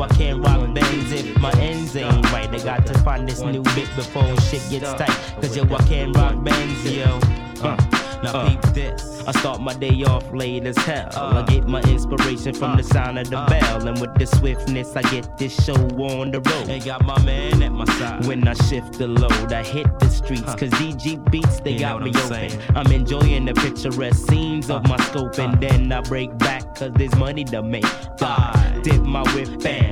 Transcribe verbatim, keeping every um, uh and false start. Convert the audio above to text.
I can't rock Benz if my ends ain't right. I got to find this new bit before shit gets tight. Cause yo, I can't rock Benz, yo. Uh, now uh, peep this. I start my day off late as hell. I get my inspiration from the sound of the bell. And with the swiftness, I get this show on the road. And got my man at my side. When I shift the load, I hit the streets. Cause D G beats, they got me open. I'm enjoying the picturesque scenes of my scope. And then I break back cause there's money to make. I dip my whip band.